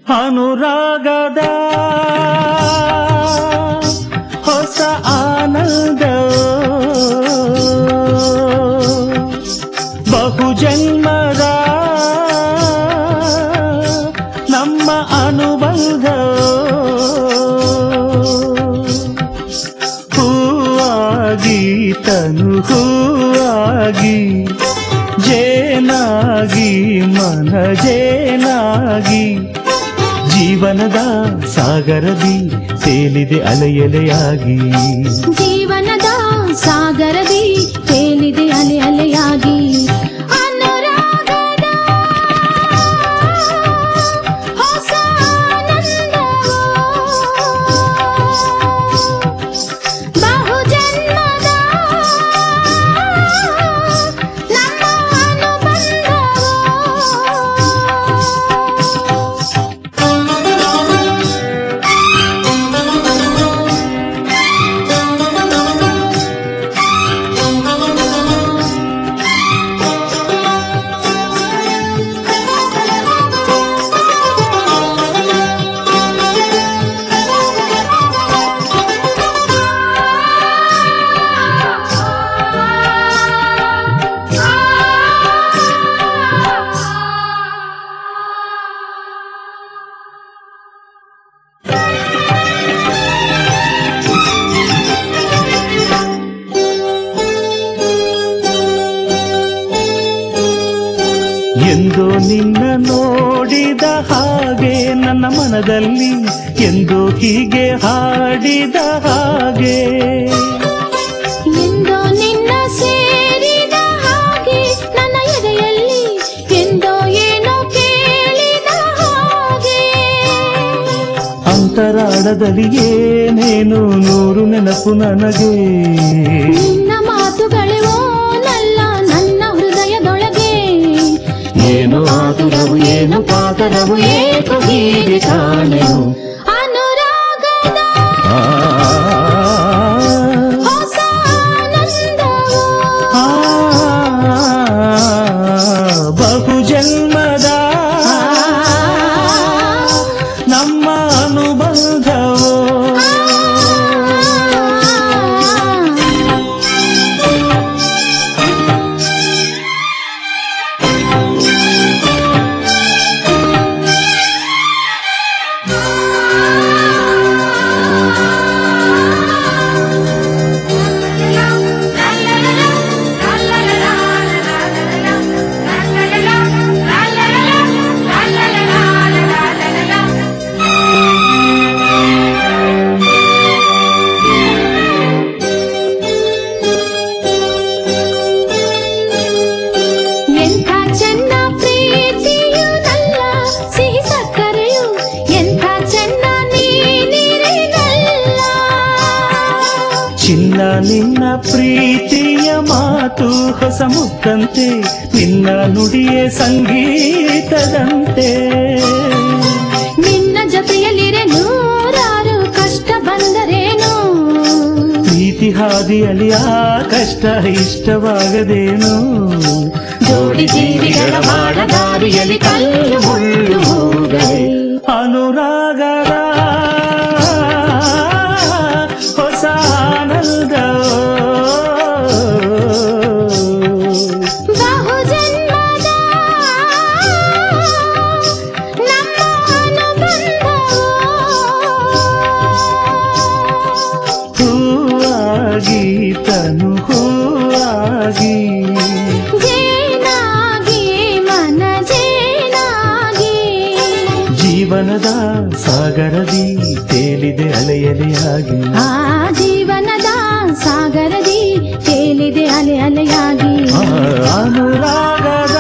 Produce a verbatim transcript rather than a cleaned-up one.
ಅನುರಾಗದ ಹೊಸ ಆನಂದ ಬಹುಜನ್ಮದ ನಮ್ಮ ಅನುಬಂಧ ಹೂವಾಗಿ ತನು ಹೂವಾಗಿ ಜೇನಾಗಿ ಮನ ಜೇನಾಗಿ ಜೀವನದ ಸಾಗರದಿ ತೇಲಿದೆ ಅಲೆಯಲೆಯಾಗಿ ಜೀವನದ ಸಾಗರದಿ ತೇಲಿದೆ ಅಲೆ ಅಲೆಯಾಗಿ ಅನುರಾಗದ ಹೊಸ ಆನಂದ ಬಹುಜನ್ಮದ ನಮ್ಮ ಅನುಬಂಧ ಎಂದೋ ನಿನ್ನ ನೋಡಿದ ಹಾಗೆ ನನ್ನ ಮನದಲ್ಲಿ ಎಂದೋ ಹೀಗೆ ಹಾಡಿದ ಹಾಗೆ ಎಂದೋ ನಿನ್ನ ಸೇರಿದ ಹಾಗೆ ನನ್ನ ಎದೆಯಲ್ಲಿ ಎಂದೋ ಏನೋ ಕೇಳಿದ ಹಾಗೆ ಅಂತರಾಳದಲ್ಲಿ ಏನೇನು ನೂರು ನೆನಪು ನನಗೆ ನಿನ್ನ ಮಾತುಗಳೇ ಓನಲ್ಲ ನನ್ನ ಹೃದಯದೊಳಗೆ ಏನು ಆತುರವು ಏನು ಪಾತರವು ಏಕೋ ಹೀಗೆ ಕಾಣೆವು ಅನುರಾಗದ ಹೊಸ ಆನಂದವು ಬಹುಜನ್ಮದ ನಮ್ಮ ಅನುಬಂಧವು ಎಂಥ ಚೆನ್ನ ಪ್ರೀತಿಯು ನಲ್ಲ ಸಿಹಿ ಸಕ್ಕರೆಯು ಎಂಥ ಚೆನ್ನ ನೀನಿರೆನಲ್ಲ ಚಿನ್ನ ನಿನ್ನ ಪ್ರೀತಿಯ ಮಾತು ಹೊಸ ಮುತ್ತಂತೆ ನಿನ್ನ ನುಡಿಯೇ ಸಂಗೀತದಂತೆ ನಿನ್ನ ಜೊತೆಯಲ್ಲಿರೆ ನೂರಾರು ಕಷ್ಟ ಬಂದರೇನು ಪ್ರೀತಿ ಹಾದಿಯಲ್ಲಿ ಆ ಕಷ್ಟ ಇಷ್ಟವಾಗದೇನು ಜೋಡಿ ಜೀವಿಗಳ ಮಾಡ ದಾರಿಯಲ್ಲಿ ಕಲ್ಲು ಮುಳ್ಳು ಹೋಗದೆ ಅನುರಾಗದ ಹೊಸ ಆನಂದ ಬಹುಜನ್ಮದ ನಮ್ಮ ಅನುಬಂಧವು ಹೂವಾಗಿ ತನು ಹೂವಾಗಿ ಜೇನಾಗಿ ಮನ ಜೇನಾಗಿ ಜೀವನದ ಸಾಗರದಿ ತೇಲಿದೆ ಅಲೆಯಲೆಯಾಗಿ ಆ ಜೀವನದ ಸಾಗರದಿ ತೇಲಿದೆ ಅಲೆ ಅಲೆಯಾಗಿ ಆ ಅನುರಾಗದ